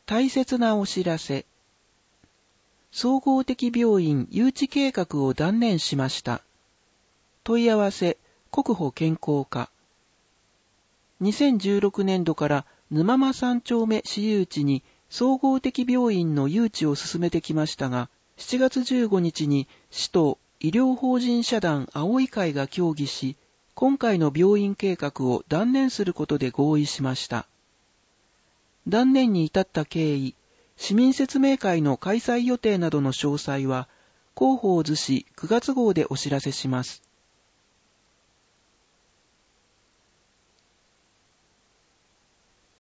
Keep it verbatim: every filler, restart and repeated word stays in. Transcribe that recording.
大切なお知らせ。総合的病院誘致計画を断念しました。問い合わせ、国保健康課。にせんじゅうろくねんどから沼間三丁目市誘致に総合的病院の誘致を進めてきましたが、しちがつじゅうごにちに市と医療法人社団葵会が協議し、今回の病院計画を断念することで合意しました。断念に至った経緯、市民説明会の開催予定などの詳細は、広報図紙くがつ号でお知らせします。